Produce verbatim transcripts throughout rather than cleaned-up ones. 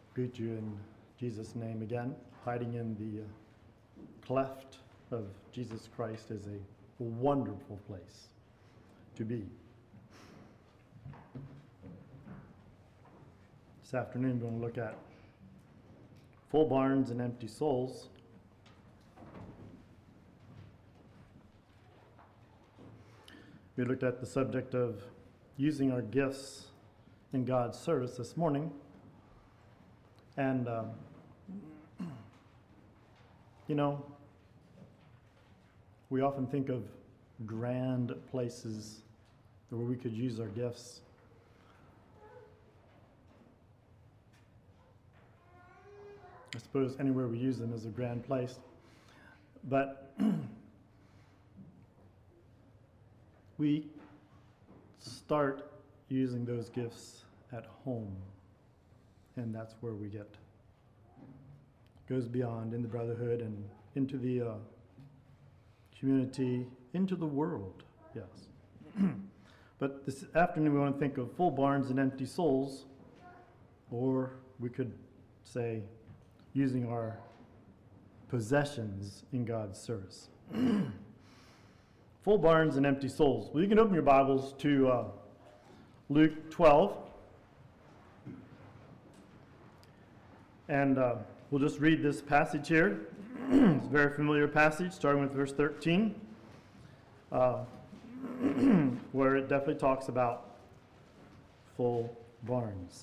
greet you in Jesus' name again. Hiding in the uh, cleft of Jesus Christ is a wonderful place to be. This afternoon, we're going to look at full barns and empty souls. We looked at the subject of using our gifts in God's service this morning. And, uh, you know, we often think of grand places where we could use our gifts. I suppose anywhere we use them is a grand place. But we start using those gifts at home. And that's where we get, goes beyond in the brotherhood and into the uh, community, into the world, yes. But this afternoon we want to think of full barns and empty souls, or we could say using our possessions in God's service. Full barns and empty souls. Well, you can open your Bibles to uh, Luke twelve. And uh, we'll just read this passage here. It's a very familiar passage, starting with verse thirteen, uh, where it definitely talks about full barns.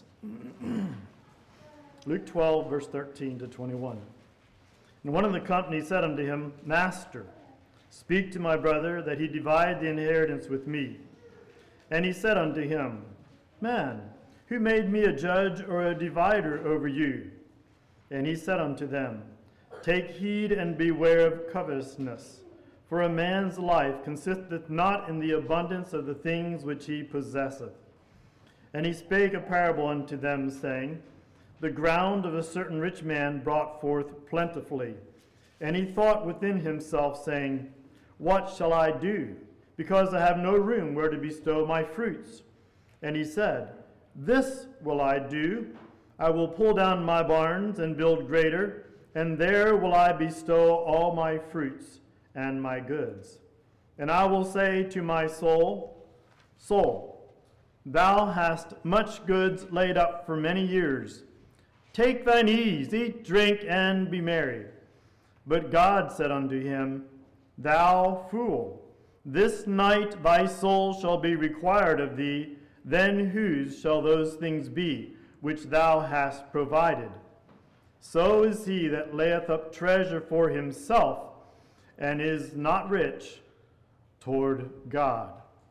Luke twelve, verse thirteen to twenty-one. And one of the company said unto him, Master, speak to my brother, that he divide the inheritance with me. And he said unto him, Man, who made me a judge or a divider over you? And he said unto them, Take heed and beware of covetousness, for a man's life consisteth not in the abundance of the things which he possesseth. And he spake a parable unto them, saying, The ground of a certain rich man brought forth plentifully. And he thought within himself, saying, What shall I do, because I have no room where to bestow my fruits? And he said, This will I do, I will pull down my barns and build greater, and there will I bestow all my fruits and my goods. And I will say to my soul, Soul, thou hast much goods laid up for many years. Take thine ease, eat, drink, and be merry. But God said unto him, Thou fool, this night thy soul shall be required of thee, then whose shall those things be which thou hast provided? So is he that layeth up treasure for himself, and is not rich toward God.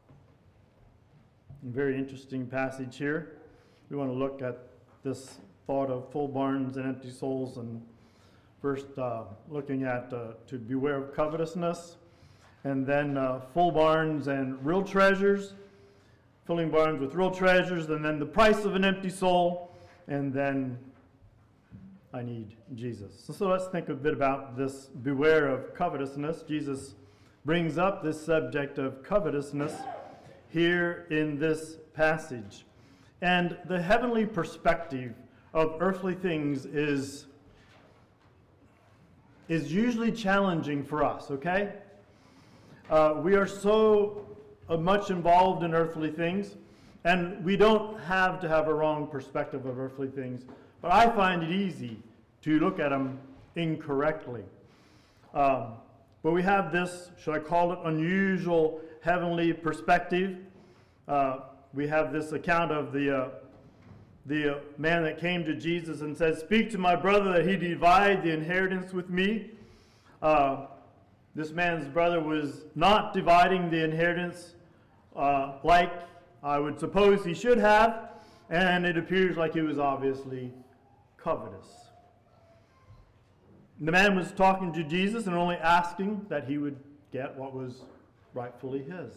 A very interesting passage here. We want to look at this thought of full barns and empty souls, and first uh, looking at uh, to beware of covetousness, and then uh, full barns and real treasures, filling barns with real treasures, and then the price of an empty soul, and then I need Jesus. So, so let's think a bit about this beware of covetousness. Jesus brings up this subject of covetousness here in this passage. And the heavenly perspective of earthly things is, is usually challenging for us, okay? Uh, we are so uh, much involved in earthly things, and we don't have to have a wrong perspective of earthly things, but I find it easy to look at them incorrectly. Um, but we have this, should I call it, unusual heavenly perspective. Uh, we have this account of the uh, the uh, man that came to Jesus and said, Speak to my brother that he divide the inheritance with me. Uh, this man's brother was not dividing the inheritance uh, like I would suppose he should have, and it appears like he was obviously covetous. The man was talking to Jesus and only asking that he would get what was rightfully his.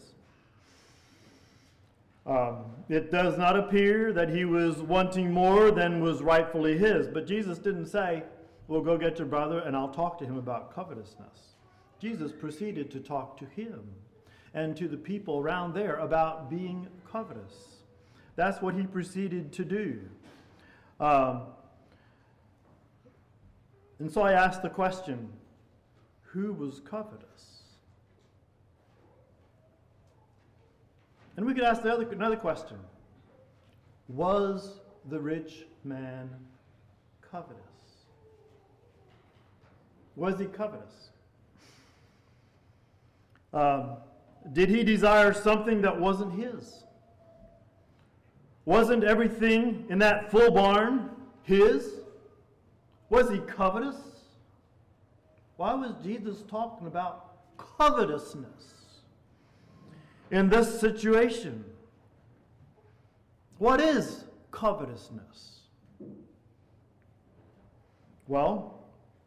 Um, it does not appear that he was wanting more than was rightfully his, but Jesus didn't say, well, go get your brother and I'll talk to him about covetousness. Jesus proceeded to talk to him and to the people around there about being covetous. That's what he proceeded to do. Um, And so I asked the question, who was covetous? And we could ask the other, another question. Was the rich man covetous? Was he covetous? Um, did he desire something that wasn't his? Wasn't everything in that full barn his? Was he covetous? Why was Jesus talking about covetousness in this situation? What is covetousness? Well,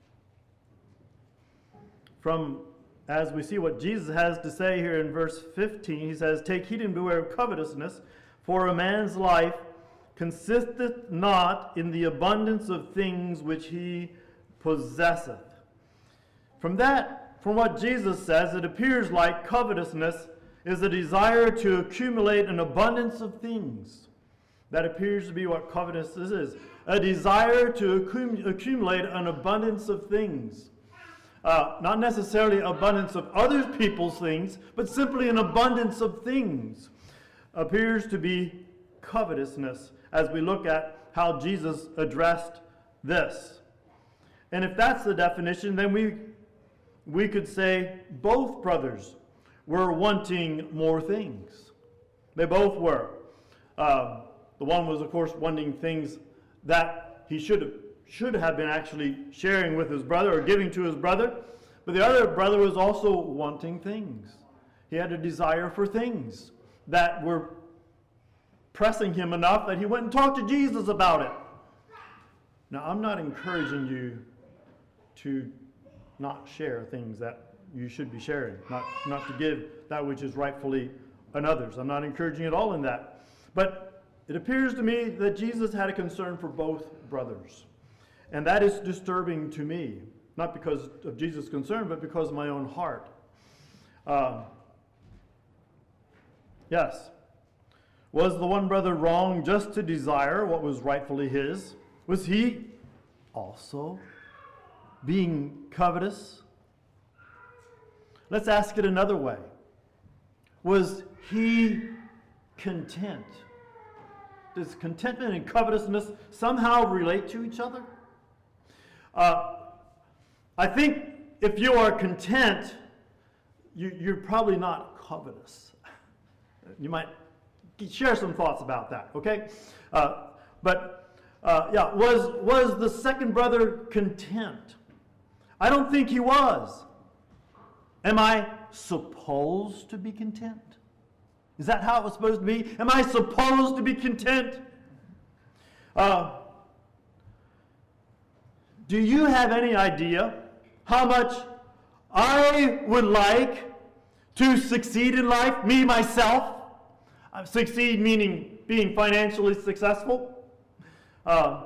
from as we see what Jesus has to say here in verse fifteen, he says, "Take heed and beware of covetousness, for a man's life consisteth not in the abundance of things which he possesseth." From that, from what Jesus says, it appears like covetousness is a desire to accumulate an abundance of things. That appears to be what covetousness is. A desire to accum- accumulate an abundance of things. Uh, not necessarily abundance of other people's things, but simply an abundance of things appears to be covetousness as we look at how Jesus addressed this. And if that's the definition, then we we could say both brothers were wanting more things. They both were. Uh, the one was, of course, wanting things that he should have should have been actually sharing with his brother or giving to his brother. But the other brother was also wanting things. He had a desire for things that were pressing him enough that he went and talked to Jesus about it. Now, I'm not encouraging you to not share things that you should be sharing, not, not to give that which is rightfully another's. I'm not encouraging at all in that. But it appears to me that Jesus had a concern for both brothers. And that is disturbing to me, not because of Jesus' concern, but because of my own heart. Uh, yes. Was the one brother wrong just to desire what was rightfully his? Was he also being covetous? Let's ask it another way. Was he content? Does contentment and covetousness somehow relate to each other? Uh, I think if you are content, you, you're probably not covetous. You might share some thoughts about that, okay? Uh, but, uh, yeah, was, was the second brother content? I don't think he was. Am I supposed to be content? Is that how it was supposed to be? Am I supposed to be content? Uh, do you have any idea how much I would like to succeed in life, me, myself? Uh, succeed meaning being financially successful. Uh,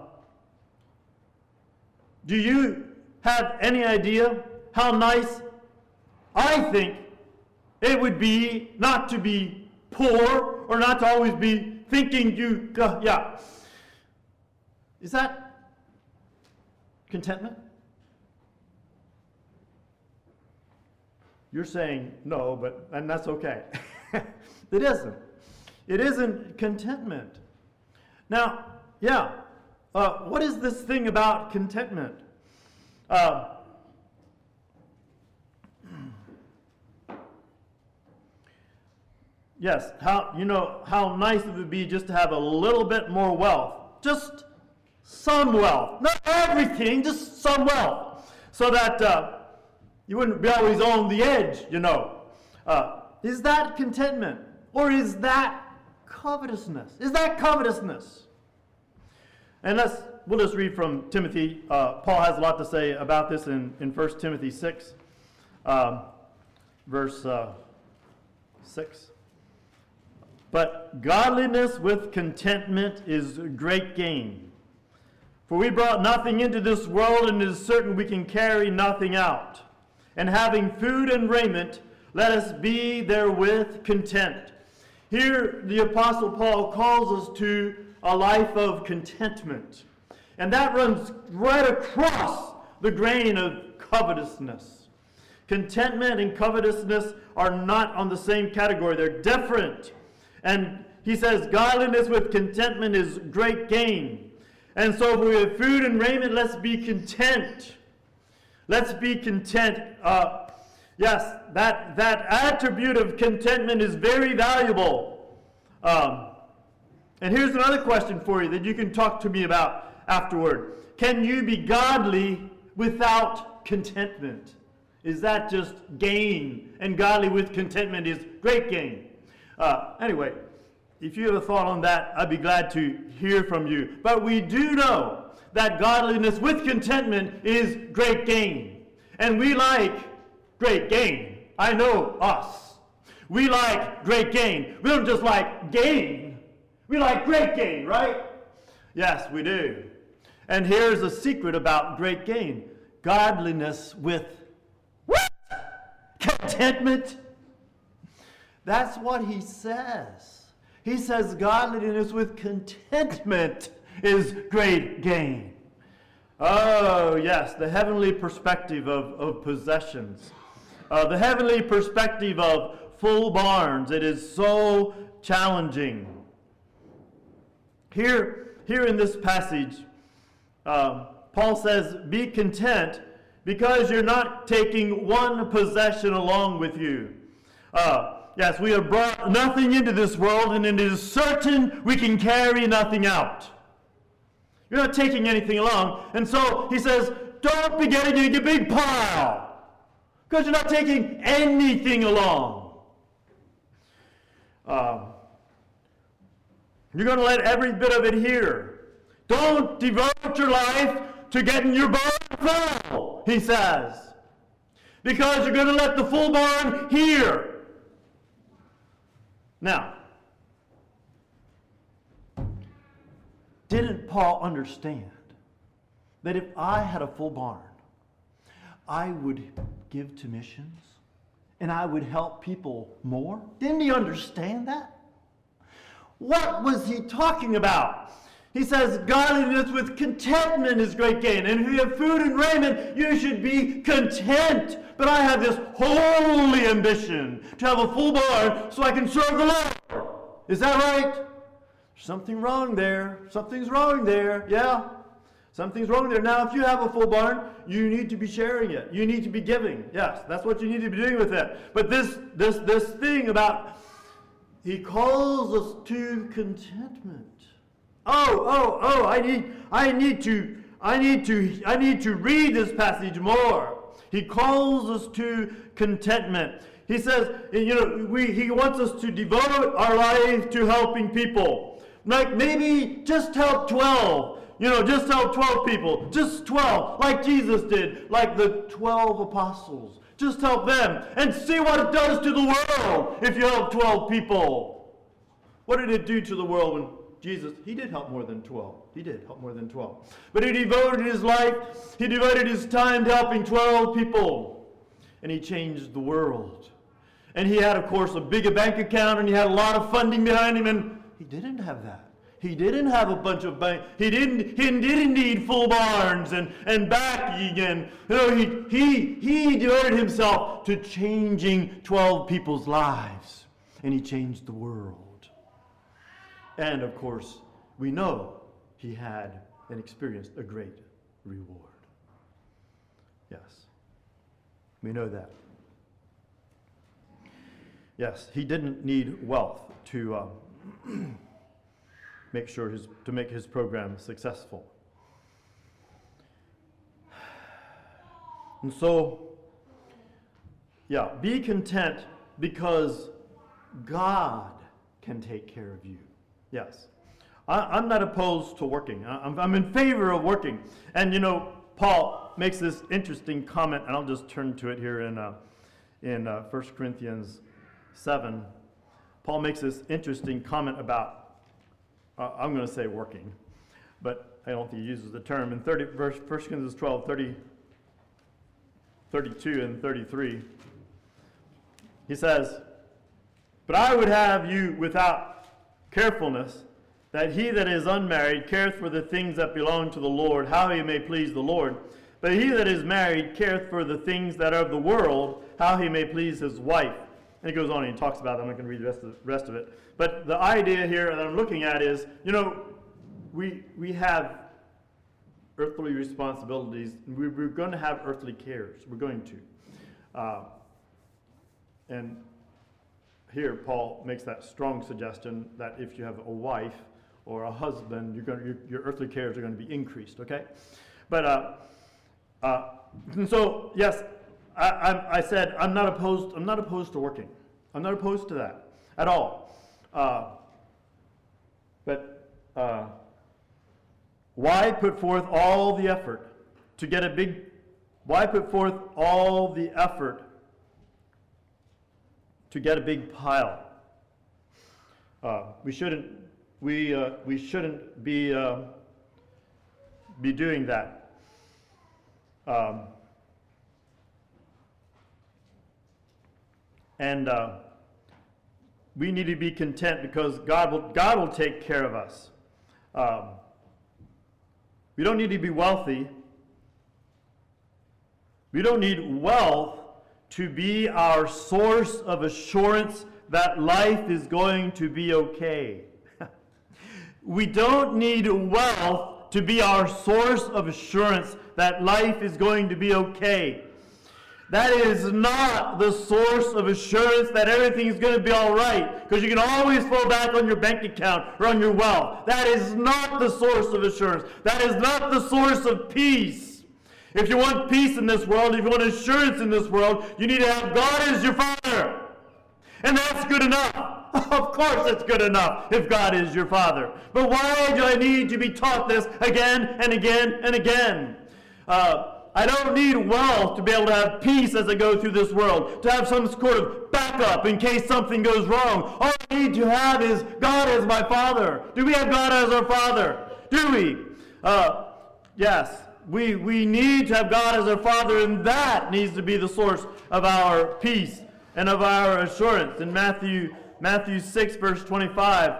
do you have any idea how nice I think it would be not to be poor or not to always be thinking you, uh, yeah. Is that contentment? You're saying no, but, and that's okay. It isn't. It isn't contentment. Now, yeah, uh, what is this thing about contentment? Uh, yes, how you know how nice it would be just to have a little bit more wealth, just some wealth, not everything, just some wealth, so that uh, you wouldn't be always on the edge. You know, uh, is that contentment, or is that covetousness? Is that covetousness? And let's we'll just read from Timothy. Uh, Paul has a lot to say about this in, in First Timothy six, um, verse uh, six. But godliness with contentment is great gain. For we brought nothing into this world, and it is certain we can carry nothing out. And having food and raiment, let us be therewith content. Here the Apostle Paul calls us to a life of contentment. And that runs right across the grain of covetousness. Contentment and covetousness are not on the same category. They're different. And he says, godliness with contentment is great gain. And so if we have food and raiment, let's be content. Let's be content. Uh, yes, that, that attribute of contentment is very valuable. Um, and here's another question for you that you can talk to me about afterward. Can you be godly without contentment? Is that just gain? And godly with contentment is great gain. Uh, anyway, if you have a thought on that, I'd be glad to hear from you. But we do know that godliness with contentment is great gain. And we like great gain. I know us. We like great gain. We don't just like gain. We like great gain, right? Yes, we do. And here's a secret about great gain. Godliness with what? Contentment. That's what he says. He says godliness with contentment is great gain. Oh, yes, the heavenly perspective of, of possessions. Uh, the heavenly perspective of full barns. It is so challenging. Here, here in this passage, uh, Paul says, be content because you're not taking one possession along with you. Uh, yes, we have brought nothing into this world, and it is certain we can carry nothing out. You're not taking anything along. And so he says, don't be getting a big pile because you're not taking anything along. Um, you're going to let every bit of it here. Don't devote your life to getting your barn full, he says, because you're going to let the full barn here. Now, didn't Paul understand that if I had a full barn, I would give to missions and I would help people more? Didn't he understand that? What was he talking about? He says, godliness with contentment is great gain. And if you have food and raiment, you should be content. But I have this holy ambition to have a full barn so I can serve the Lord. Is that right? Something wrong there. Something's wrong there. Yeah. Something's wrong there. Now, if you have a full barn, you need to be sharing it. You need to be giving. Yes, that's what you need to be doing with it. But this, this, this thing about, he calls us to contentment. Oh, oh, oh, I need, I need to, I need to, I need to read this passage more. He calls us to contentment. He says, you know, we, he wants us to devote our life to helping people. Like maybe just help twelve. You know, just help twelve people. Just twelve, like Jesus did, like the twelve apostles. Just help them and see what it does to the world if you help twelve people. What did it do to the world when Jesus, he did help more than twelve. He did help more than twelve. But he devoted his life, he devoted his time to helping twelve people. And he changed the world. And he had, of course, a big bank account, and he had a lot of funding behind him, and he didn't have that. He didn't have a bunch of bank. He didn't, he didn't need full barns and, and backing. And, you know, he, he, he devoted himself to changing twelve people's lives. And he changed the world. And, of course, we know he had and experienced a great reward. Yes. We know that. Yes, he didn't need wealth to um, make sure his, to make his program successful. And so, yeah, be content because God can take care of you. Yes. I, I'm not opposed to working. I, I'm, I'm in favor of working. And, you know, Paul makes this interesting comment, and I'll just turn to it here in, uh, in uh, First Corinthians seven. Paul makes this interesting comment about, uh, I'm going to say working, but I don't think he uses the term. In thirty, verse, First Corinthians twelve, thirty, thirty-two and thirty-three, he says, but I would have you without carefulness, that he that is unmarried careth for the things that belong to the Lord, how he may please the Lord. But he that is married careth for the things that are of the world, how he may please his wife. And he goes on and he talks about it. I'm not going to read the rest of, the rest of it. But the idea here that I'm looking at is, you know, we, we have earthly responsibilities. We, we're going to have earthly cares. We're going to. Uh, and here Paul makes that strong suggestion that if you have a wife or a husband, you're going to, your, your earthly cares are going to be increased, okay? But, uh, uh, and so, yes, I, I, I said I'm not opposed, I'm not opposed to working. I'm not opposed to that at all. Uh, but uh, why put forth all the effort to get a big, why put forth all the effort to get a big pile? Uh, we shouldn't, we, uh, we shouldn't be, uh, be doing that. Um, and uh, we need to be content because God will, God will take care of us. Um, we don't need to be wealthy. We don't need wealth to be our source of assurance that life is going to be okay. We don't need wealth to be our source of assurance that life is going to be okay. That is not the source of assurance that everything is going to be all right, because you can always fall back on your bank account or on your wealth. That is not the source of assurance. That is not the source of peace. If you want peace in this world, if you want assurance in this world, you need to have God as your Father. And that's good enough. Of course it's good enough if God is your Father. But why do I need to be taught this again and again and again? Uh, I don't need wealth to be able to have peace as I go through this world, to have some sort of backup in case something goes wrong. All I need to have is God as my Father. Do we have God as our Father? Do we? Uh, yes. We, we need to have God as our Father, and that needs to be the source of our peace and of our assurance. In Matthew, Matthew six, verse twenty-five,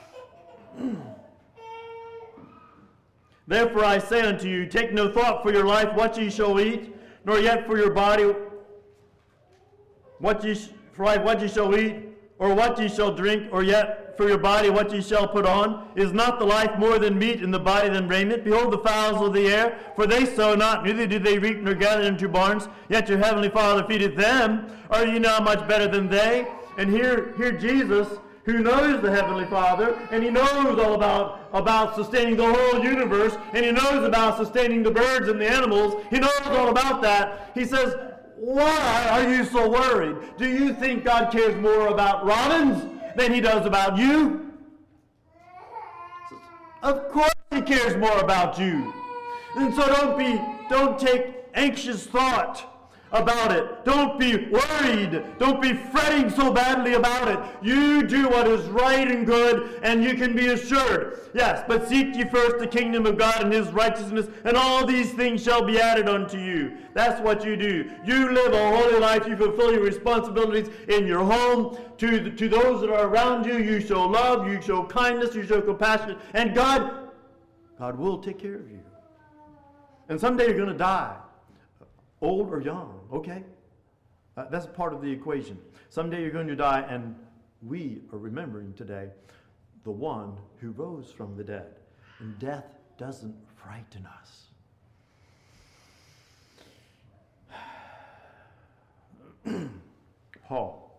therefore I say unto you, take no thought for your life, what ye shall eat, nor yet for your body, what ye, sh- for life, what ye shall eat, or what ye shall drink, or yet for your body what ye shall put on. Is not the life more than meat, and the body than raiment? Behold the fowls of the air, for they sow not, neither do they reap nor gather into barns, yet your heavenly Father feedeth them. Are ye not much better than they? And here, here Jesus, who knows the Heavenly Father, and he knows all about, about sustaining the whole universe, and he knows about sustaining the birds and the animals, he knows all about that. He says, why are you so worried? Do you think God cares more about robins than he does about you? Of course he cares more about you. And so don't be, don't take anxious thought about it. Don't be worried. Don't be fretting so badly about it. You do what is right and good, and you can be assured. Yes, but seek ye first the kingdom of God and his righteousness, and all these things shall be added unto you. That's what you do. You live a holy life. You fulfill your responsibilities in your home. To, the, to those that are around you, you show love, you show kindness, you show compassion, and God, God will take care of you. And someday you're going to die. Old or young, okay? Uh, that's part of the equation. Someday you're going to die, and we are remembering today the one who rose from the dead. And death doesn't frighten us. Paul.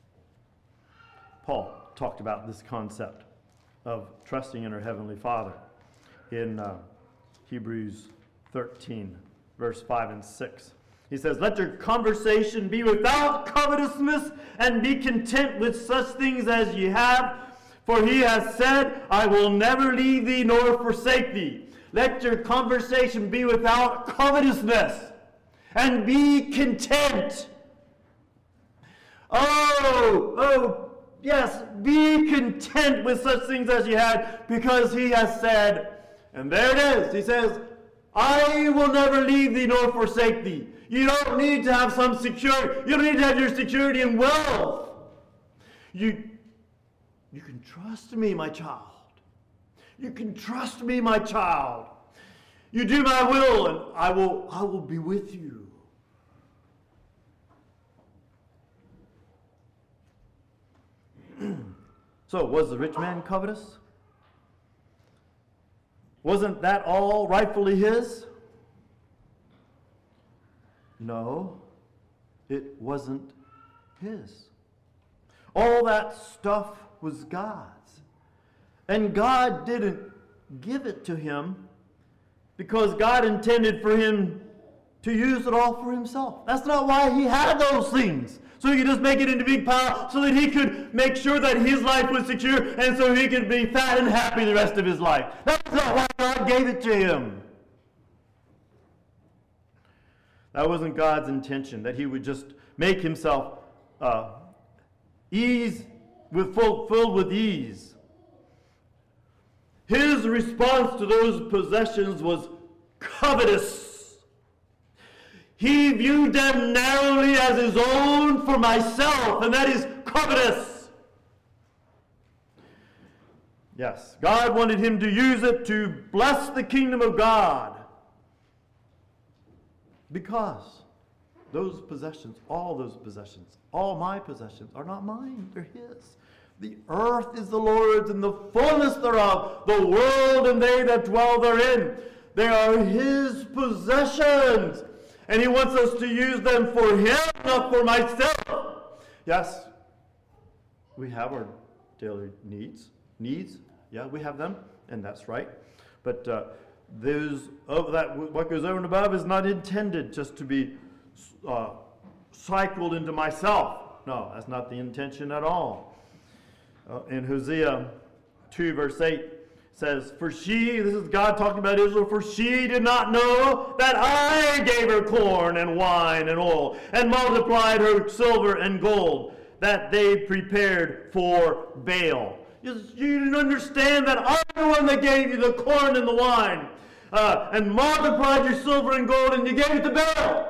Paul talked about this concept of trusting in our Heavenly Father in uh, Hebrews thirteen. Verse five and six. He says, let your conversation be without covetousness, and be content with such things as ye have. For he has said, I will never leave thee nor forsake thee. Let your conversation be without covetousness, and be content. Oh, oh, yes, be content with such things as ye had, because he has said, and there it is, he says, I will never leave thee nor forsake thee. You don't need to have some security. You don't need to have your security in wealth. You, you can trust me, my child. You can trust me, my child. You do my will, and I will, I will be with you. So, was the rich man covetous? Wasn't that all rightfully his? No, it wasn't his. All that stuff was God's. And God didn't give it to him because God intended for him to use it all for himself. That's not why he had those things. So he could just make it into big pile so that he could make sure that his life was secure and so he could be fat and happy the rest of his life. That's not why God gave it to him. That wasn't God's intention, that he would just make himself uh, ease with full, filled with ease. His response to those possessions was covetous. He viewed them narrowly as his own for myself, and that is covetous. Yes, God wanted him to use it to bless the kingdom of God. Because those possessions, all those possessions, all my possessions are not mine, they're his. The earth is the Lord's and the fullness thereof, the world and they that dwell therein. They are his possessions. And he wants us to use them for him, not for myself. Yes, we have our daily needs. Needs, yeah, we have them, and that's right. But uh, those of that, what goes over and above is not intended just to be uh, cycled into myself. No, that's not the intention at all. Uh, in Hosea two, verse eight, says, for she, this is God talking about Israel, for she did not know that I gave her corn and wine and oil, and multiplied her silver and gold, that they prepared for Baal. You didn't understand that I'm the one that gave you the corn and the wine, uh, and multiplied your silver and gold, and you gave it to Baal.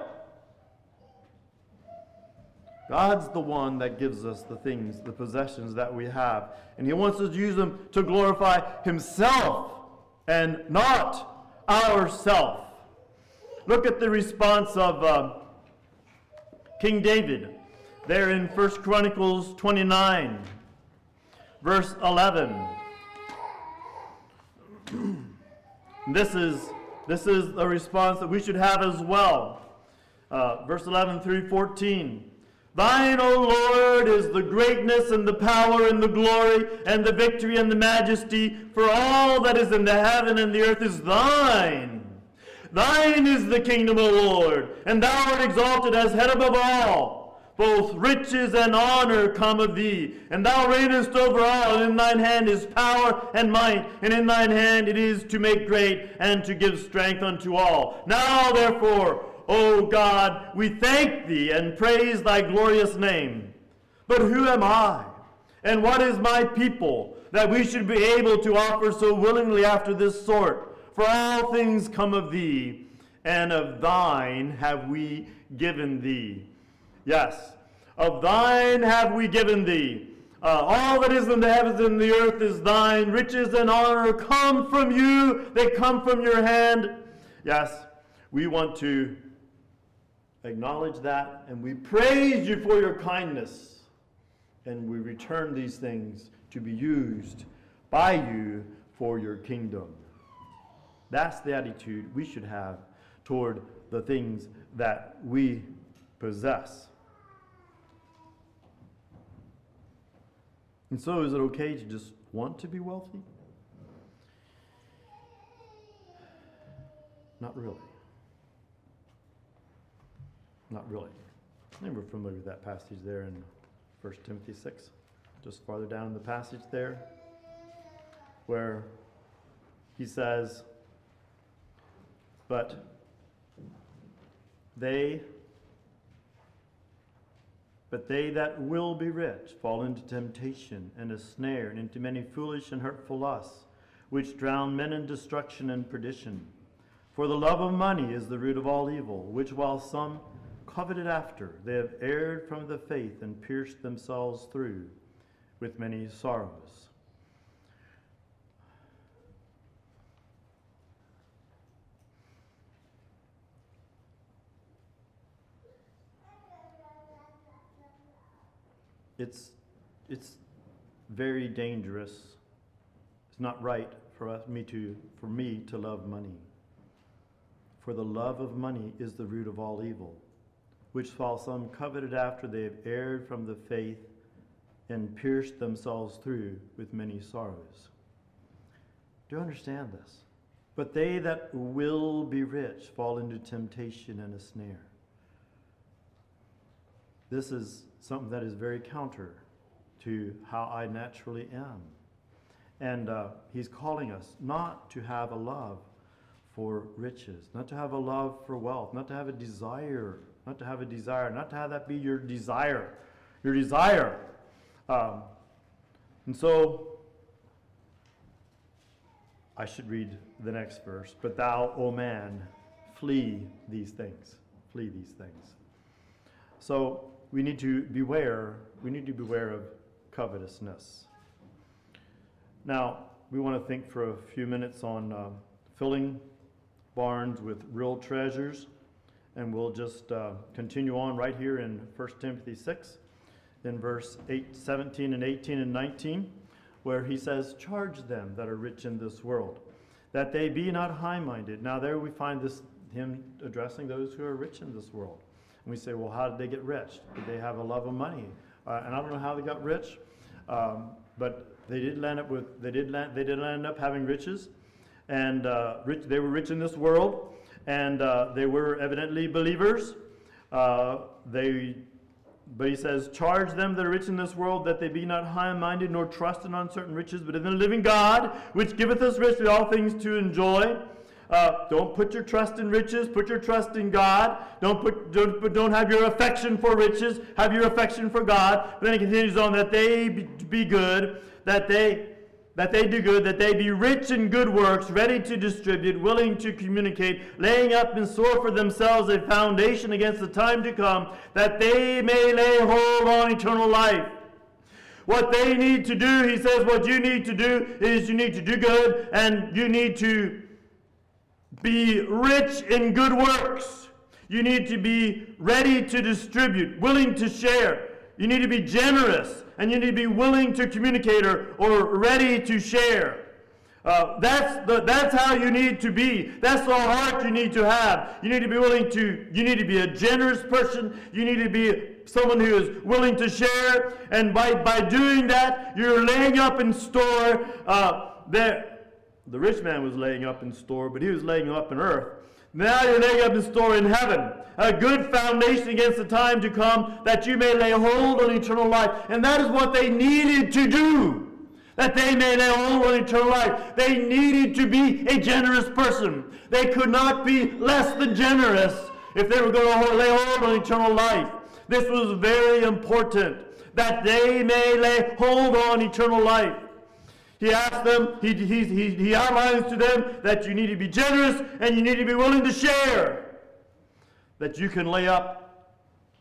God's the one that gives us the things, the possessions that we have. And he wants us to use them to glorify himself and not ourself. Look at the response of uh, King David there in First Chronicles twenty-nine, verse eleven. This is, this is a response that we should have as well. Uh, verse eleven through fourteen. Thine, O Lord, is the greatness and the power and the glory and the victory and the majesty, for all that is in the heaven and the earth is thine. Thine is the kingdom, O Lord, and thou art exalted as head above all. Both riches and honor come of thee, and thou reignest over all, and in thine hand is power and might, and in thine hand it is to make great and to give strength unto all. Now, therefore, O God, we thank thee and praise thy glorious name. But who am I, and what is my people, that we should be able to offer so willingly after this sort? For all things come of thee, and of thine have we given thee. Yes, of thine have we given thee. Uh, all that is in the heavens and the earth is thine. Riches and honor come from you. They come from your hand. Yes, we want to acknowledge that, and we praise you for your kindness, and we return these things to be used by you for your kingdom. That's the attitude we should have toward the things that we possess. And so, is it okay to just want to be wealthy? Not really. Not really. I think we're familiar with that passage there in First Timothy six, just farther down in the passage there, where he says, but they, but they that will be rich fall into temptation and a snare, and into many foolish and hurtful lusts, which drown men in destruction and perdition. For the love of money is the root of all evil, which while some coveted after, they have erred from the faith and pierced themselves through with many sorrows. it's, it's very dangerous. It's not right for us, me to, for me to love money. For the love of money is the root of all evil, which while some coveted after, they have erred from the faith and pierced themselves through with many sorrows. Do you understand this? But they that will be rich fall into temptation and a snare. This is something that is very counter to how I naturally am. And uh, he's calling us not to have a love for riches, not to have a love for wealth, not to have a desire, not to have a desire, not to have that be your desire, your desire. Um, and so, I should read the next verse. But thou, O man, flee these things. Flee these things. So, we need to beware, we need to beware of covetousness. Now, we want to think for a few minutes on uh, filling barns with real treasures, and we'll just uh, continue on right here in First Timothy six, in verse eight, seventeen and eighteen and nineteen, where he says, charge them that are rich in this world, that they be not high-minded. Now there we find this him addressing those who are rich in this world. And we say, well, how did they get rich? Did they have a love of money? Uh, and I don't know how they got rich, um, but they did land up with they did land they did end up having riches, and uh, rich, they were rich in this world, and uh, they were evidently believers. Uh, they, but he says, charge them that are rich in this world, that they be not high-minded, nor trust in uncertain riches, but in the living God, which giveth us richly all things to enjoy. Uh, don't put your trust in riches. Put your trust in God. Don't put don't don't have your affection for riches. Have your affection for God. But then he continues on, that they be, be good, that they that they do good, that they be rich in good works, ready to distribute, willing to communicate, laying up in store for themselves a foundation against the time to come, that they may lay hold on eternal life. What they need to do, he says, what you need to do is you need to do good, and you need to be rich in good works. You need to be ready to distribute, willing to share. You need to be generous, and you need to be willing to communicate or, or ready to share. Uh, that's the that's how you need to be. That's the heart you need to have. You need to be willing to. You need to be a generous person. You need to be someone who is willing to share. And by by doing that, you're laying up in store. Uh, there. The rich man was laying up in store, but he was laying up in earth. Now you're laying up in store in heaven, a good foundation against the time to come, that you may lay hold on eternal life. And that is what they needed to do, that they may lay hold on eternal life. They needed to be a generous person. They could not be less than generous if they were going to lay hold on eternal life. This was very important, that they may lay hold on eternal life. He asked them, he, he, he, he outlines to them that you need to be generous and you need to be willing to share. That you can lay up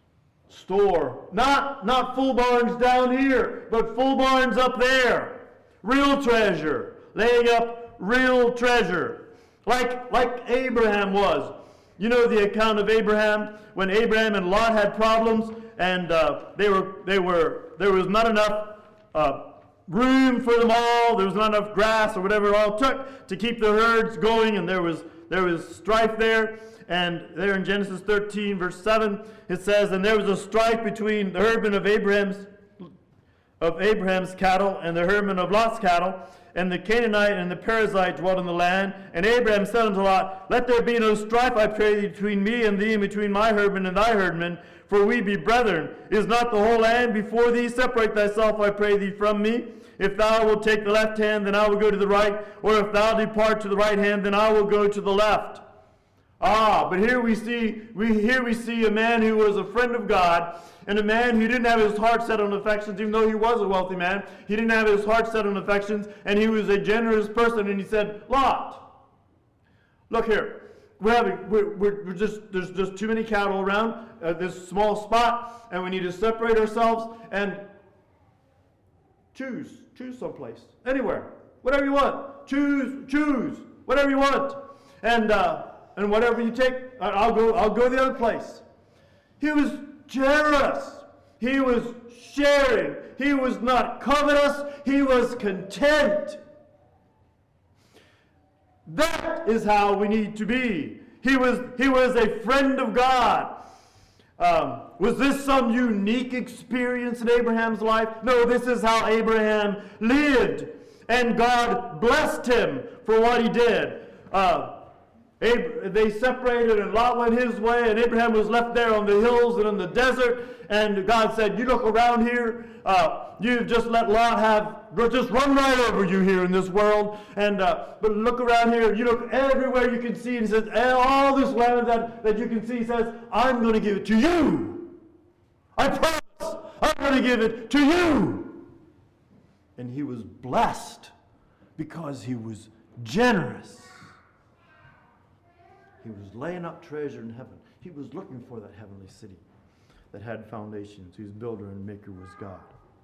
store, not, not full barns down here, but full barns up there. Real treasure, laying up real treasure. Like, like Abraham was. You know the account of Abraham, when Abraham and Lot had problems, and uh, they were, they were, there was not enough uh, room for them all. There was not enough grass or whatever it all took to keep the herds going, and there was there was strife there. And there in Genesis thirteen, verse seven, it says, and there was a strife between the herdmen of Abraham's of Abraham's cattle and the herdmen of Lot's cattle, and the Canaanite and the Perizzite dwelt in the land. And Abraham said unto Lot, let there be no strife, I pray thee, between me and thee, and between my herdmen and thy herdmen, for we be brethren. Is not the whole land before thee? Separate thyself, I pray thee, from me. If thou wilt take the left hand, then I will go to the right. Or if thou depart to the right hand, then I will go to the left. Ah, but here we see we here we see a man who was a friend of God, and a man who didn't have his heart set on affections, even though he was a wealthy man. He didn't have his heart set on affections, and he was a generous person. And he said, Lot, look here. We're having, we're, we're, we're just, there's just too many cattle around uh, this small spot, and we need to separate ourselves and choose, choose someplace, anywhere, whatever you want. Choose, choose, whatever you want, and uh, and whatever you take, I'll go, I'll go the other place. He was generous. He was sharing. He was not covetous. He was content. That is how we need to be. He was, he was a friend of God. Um, was this some unique experience in Abraham's life? No, this is how Abraham lived. And God blessed him for what he did. Uh, Ab- they separated and Lot went his way, and Abraham was left there on the hills and in the desert. And God said, you look around here, uh, you've just let Lot have, just run right over you here in this world. And uh, but look around here, you look everywhere you can see, and he says, all this land that, that you can see, he says, I'm going to give it to you. I promise, I'm going to give it to you. And he was blessed because he was generous. He was laying up treasure in heaven. He was looking for that heavenly city that had foundations, whose builder and maker was God.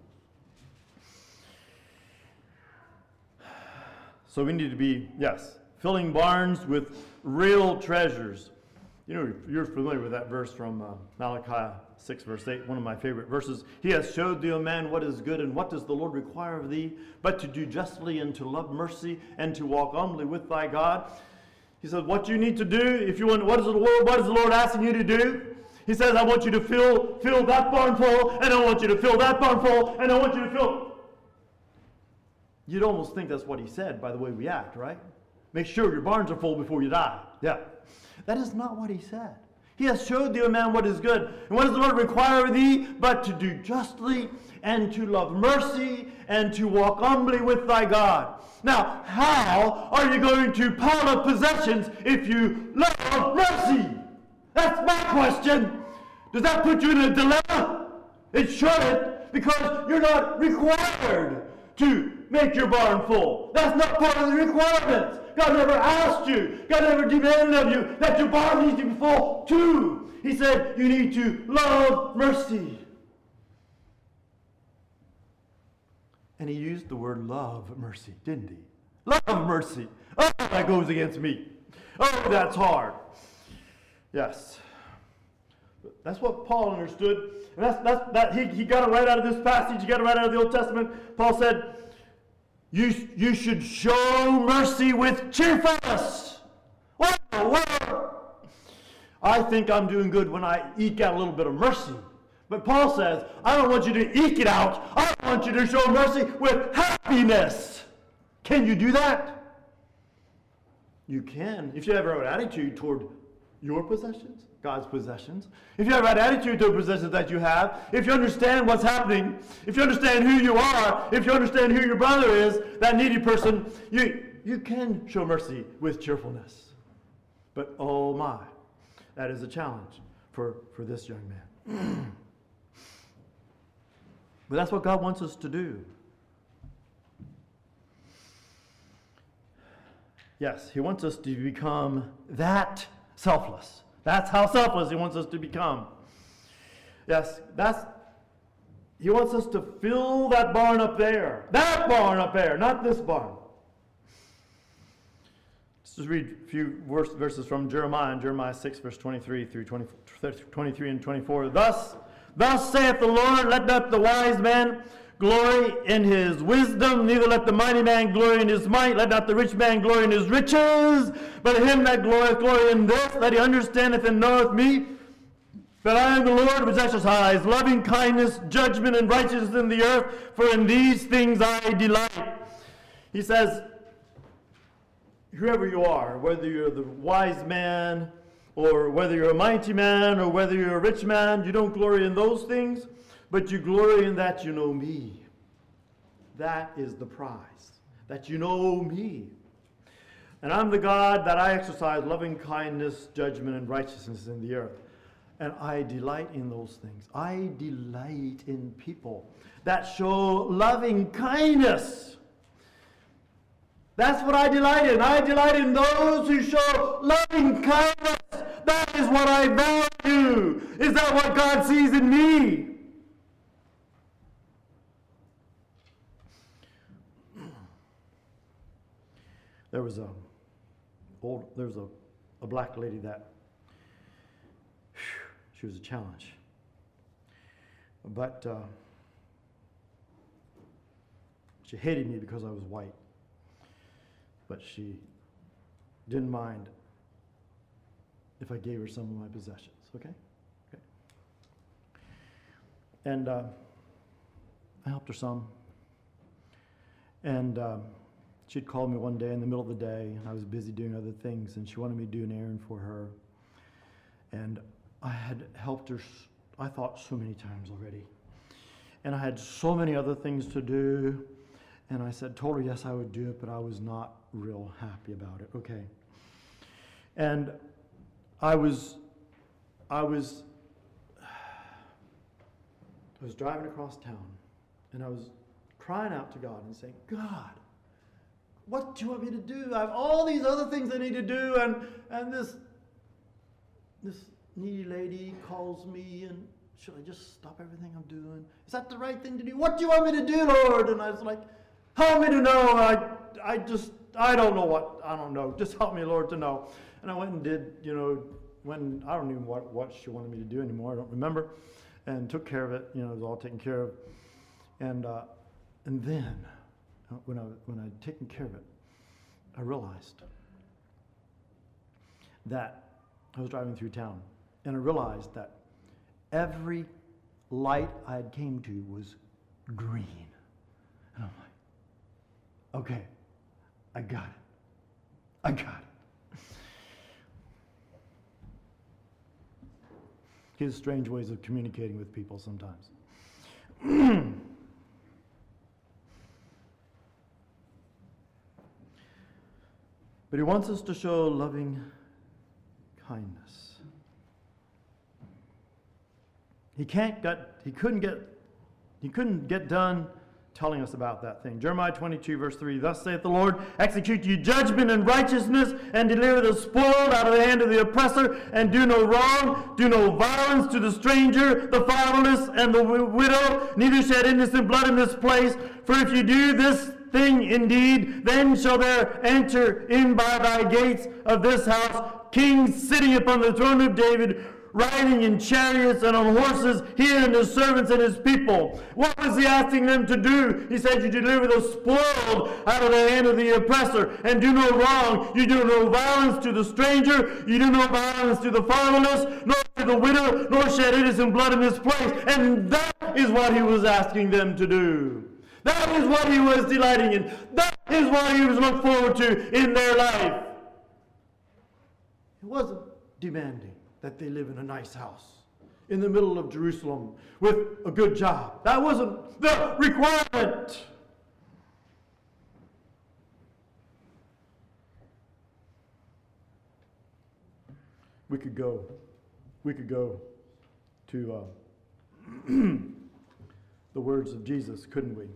So we need to be, yes, filling barns with real treasures. You know, you're familiar with that verse from uh, Malachi six, verse eight, one of my favorite verses. He has showed thee, O man, what is good, and what does the Lord require of thee, but to do justly, and to love mercy, and to walk humbly with thy God. He says, what you need to do, if you want, what is the Lord, what is the Lord asking you to do? He says, I want you to fill, fill that barn full, and I want you to fill that barn full, and I want you to fill. You'd almost think that's what he said by the way we act, right? Make sure your barns are full before you die. Yeah. That is not what he said. He has showed thee, O man, what is good. And what does the Lord require of thee? But to do justly, and to love mercy, and to walk humbly with thy God. Now, how are you going to pile up possessions if you love mercy? That's my question. Does that put you in a dilemma? It shouldn't, because you're not required to make your barn full. That's not part of the requirements. God never asked you, God never demanded of you that your barn needs to be full too. He said you need to love mercy. And he used the word love mercy, didn't he? Love mercy. Oh, that goes against me. Oh, that's hard. Yes. That's what Paul understood. And that's, that's, that he, he got it right out of this passage. He got it right out of the Old Testament. Paul said, you, you should show mercy with cheerfulness. What in the world? I think I'm doing good when I eke out a little bit of mercy. But Paul says, I don't want you to eke it out. I want you to show mercy with happiness. Can you do that? You can. If you have an attitude toward your possessions, God's possessions, if you have an attitude toward possessions that you have, if you understand what's happening, if you understand who you are, if you understand who your brother is, that needy person, you, you can show mercy with cheerfulness. But oh my, that is a challenge for, for this young man. But that's what God wants us to do. Yes, he wants us to become that selfless. That's how selfless he wants us to become. Yes, that's, he wants us to fill that barn up there. That barn up there, not this barn. Let's just read a few verses from Jeremiah, in Jeremiah six, verse twenty-three through twenty, twenty-three and twenty-four. Thus, Thus saith the Lord, let not the wise man glory in his wisdom, neither let the mighty man glory in his might, let not the rich man glory in his riches, but him that glorieth glory in this, that he understandeth and knoweth me, that I am the Lord which exercise loving kindness, judgment, and righteousness in the earth, for in these things I delight. He says, whoever you are, whether you're the wise man, or whether you're a mighty man, or whether you're a rich man, you don't glory in those things, but you glory in that you know me. That is the prize, that you know me. And I'm the God that I exercise loving kindness, judgment, and righteousness in the earth. And I delight in those things. I delight in people that show loving kindness. That's what I delight in. I delight in those who show loving kindness. That is what I value. Is that what God sees in me? There was a old there was a, a black lady that whew, she was a challenge. But uh, she hated me because I was white. But she didn't mind if I gave her some of my possessions, okay? Okay. And uh, I helped her some. And um, she'd call me one day in the middle of the day, and I was busy doing other things, and she wanted me to do an errand for her. And I had helped her, I thought, so many times already. And I had so many other things to do. And I said, told her yes, I would do it, but I was not real happy about it. Okay. And I was, I was, I was driving across town, and I was crying out to God and saying, God, what do you want me to do? I have all these other things I need to do, and and this, this needy lady calls me, and should I just stop everything I'm doing? Is that the right thing to do? What do you want me to do, Lord? And I was like, help me to know. I, I just, I don't know what, I don't know. Just help me, Lord, to know. And I went and did, you know, when, I don't even know what, what she wanted me to do anymore. I don't remember. And took care of it. You know, it was all taken care of. And uh, and then, uh, when I when I'd taken care of it, I realized that I was driving through town, and I realized that every light I had came to was green. And I'm like, okay, I got it. I got it. He has strange ways of communicating with people sometimes. But he wants us to show loving kindness. He can't get, he couldn't get, he couldn't get done telling us about that thing. Jeremiah twenty-two, verse three, thus saith the Lord, execute ye judgment and righteousness, and deliver the spoiled out of the hand of the oppressor, and do no wrong, do no violence to the stranger, the fatherless, and the widow, neither shed innocent blood in this place. For if you do this thing indeed, then shall there enter in by thy gates of this house kings sitting upon the throne of David, riding in chariots and on horses, he and his servants and his people. What was he asking them to do? He said, you deliver the spoiled out of the hand of the oppressor, and do no wrong. You do no violence to the stranger. You do no violence to the fatherless, nor to the widow, nor shed innocent blood in this place. And that is what he was asking them to do. That is what he was delighting in. That is what he was looking forward to in their life. It wasn't demanding that they live in a nice house in the middle of Jerusalem with a good job. That wasn't the requirement. We could go, we could go to uh, the words of Jesus, couldn't we?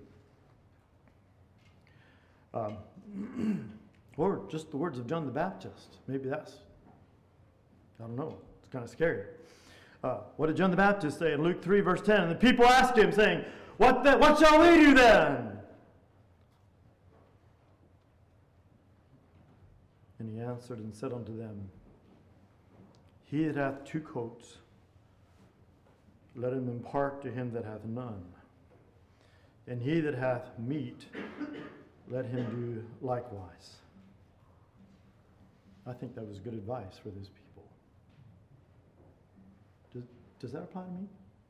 Um, or just the words of John the Baptist. Maybe that's, I don't know, it's kind of scary. Uh, what did John the Baptist say in Luke three, verse ten? And the people asked him, saying, What, the, what shall we do then? And he answered and said unto them, He that hath two coats, let him impart to him that hath none. And he that hath meat, let him do likewise. I think that was good advice for those people. Does, does that apply to me?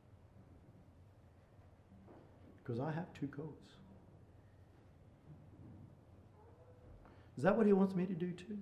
Because I have two coats. Is that what he wants me to do too?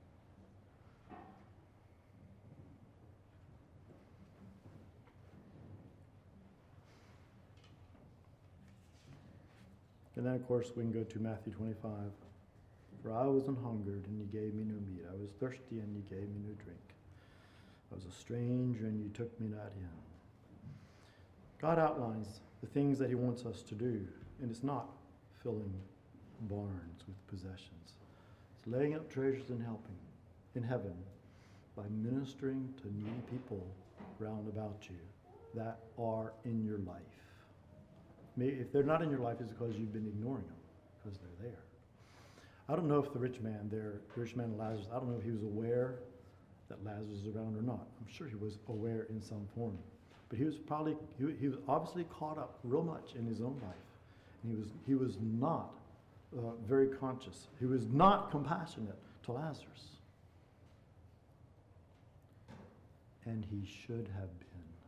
And then, of course, we can go to Matthew twenty-five. For I was an hungered, and ye gave me no meat. I was thirsty, and ye gave me no drink. I was a stranger, and ye took me not in. God outlines the things that he wants us to do, and it's not filling barns with possessions. It's laying up treasures and helping in heaven by ministering to needy people round about you that are in your life. Maybe if they're not in your life, it's because you've been ignoring them, because they're there. I don't know if the rich man there, the rich man Lazarus, I don't know if he was aware that Lazarus was around or not. I'm sure he was aware in some form. but he was probably, he, he was obviously caught up real much in his own life. And he was, he was not uh, very conscious. He was not compassionate to Lazarus. And he should have been.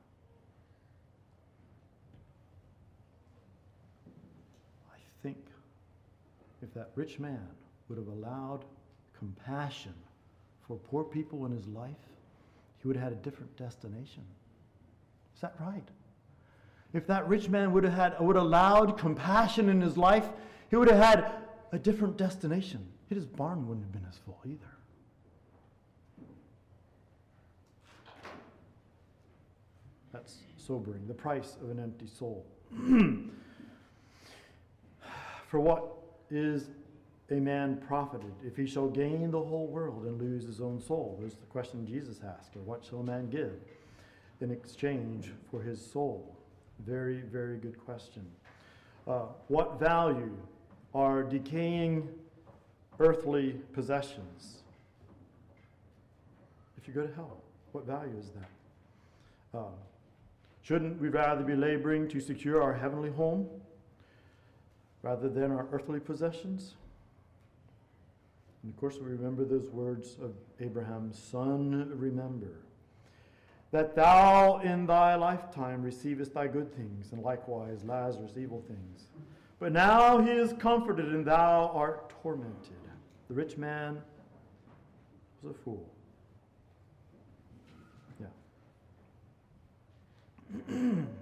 I think if that rich man would have allowed compassion for poor people in his life, he would have had a different destination. Is that right? If that rich man would have had, would have allowed compassion in his life, he would have had a different destination. His barn wouldn't have been as full either. That's sobering. The price of an empty soul. For what is a man profited if he shall gain the whole world and lose his own soul? There's the question Jesus asked, or what shall a man give in exchange for his soul? Very, very good question. Uh, what value are decaying earthly possessions? If you go to hell, what value is that? Uh, shouldn't we rather be laboring to secure our heavenly home rather than our earthly possessions? And of course, we remember those words of Abraham, son, remember that thou in thy lifetime receivest thy good things, and likewise Lazarus evil things. But now he is comforted, and thou art tormented. The rich man was a fool. Yeah.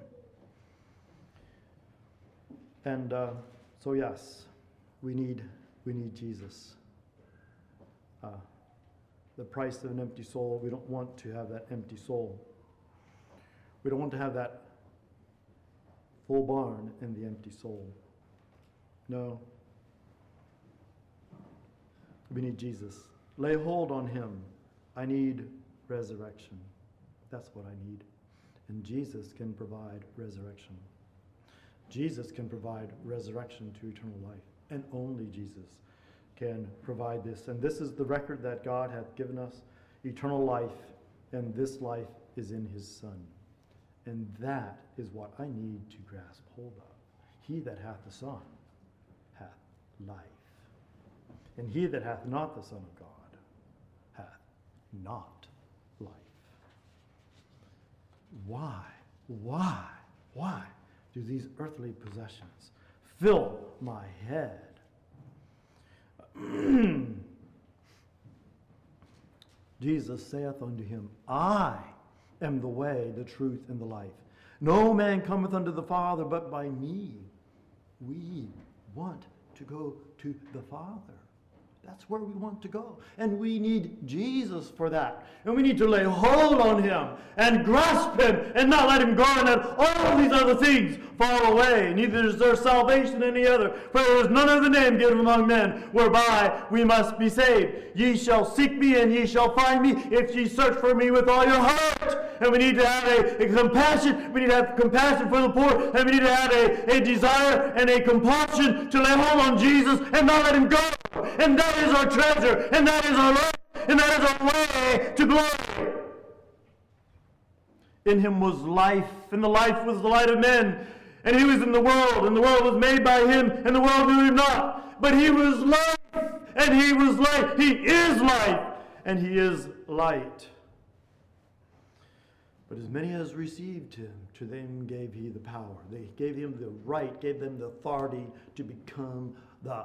And uh, so yes, we need we need Jesus. Uh, the price of an empty soul. We don't want to have that empty soul. We don't want to have that full barn in the empty soul. No. We need Jesus. Lay hold on him. I need resurrection. That's what I need. And Jesus can provide resurrection. Jesus can provide resurrection to eternal life. And only Jesus can provide this. And this is the record that God hath given us, eternal life, and this life is in his Son. And that is what I need to grasp hold of. He that hath the Son hath life. And he that hath not the Son of God hath not life. Why, why, why do these earthly possessions fill my head? Jesus saith unto him, I am the way, the truth, and the life. No man cometh unto the Father but by me. We want to go to the Father. That's where we want to go. And we need Jesus for that. And we need to lay hold on him and grasp him and not let him go and let all these other things fall away. Neither is there salvation in any other. For there is none other name given among men whereby we must be saved. Ye shall seek me and ye shall find me if ye search for me with all your heart. And we need to have a, a compassion. We need to have compassion for the poor. And we need to have a, a desire and a compulsion to lay hold on Jesus and not let him go. And that is our treasure, and that is our life, and that is our way to glory. In him was life, and the life was the light of men. And he was in the world, and the world was made by him, and the world knew him not. But he was life, and he was light. He is life, and he is light. But as many as received him, to them gave he the power. They gave him the right, gave them the authority to become the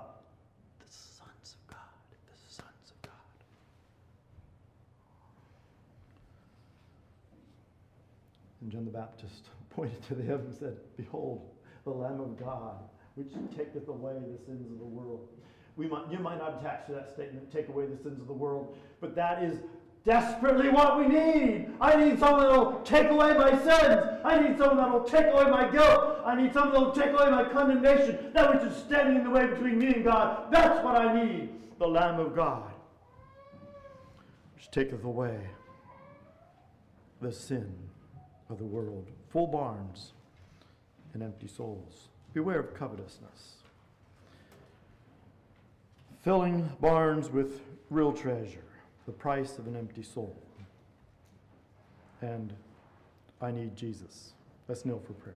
And John the Baptist pointed to them and said, behold, the Lamb of God, which taketh away the sins of the world. We might, you might not attach to that statement, take away the sins of the world, but that is desperately what we need. I need someone that will take away my sins. I need someone that will take away my guilt. I need someone that will take away my condemnation, that which is standing in the way between me and God. That's what I need, the Lamb of God, which taketh away the sin of the world. Full barns and empty souls. Beware of covetousness. Filling barns with real treasure, the price of an empty soul. And I need Jesus. Let's kneel for prayer.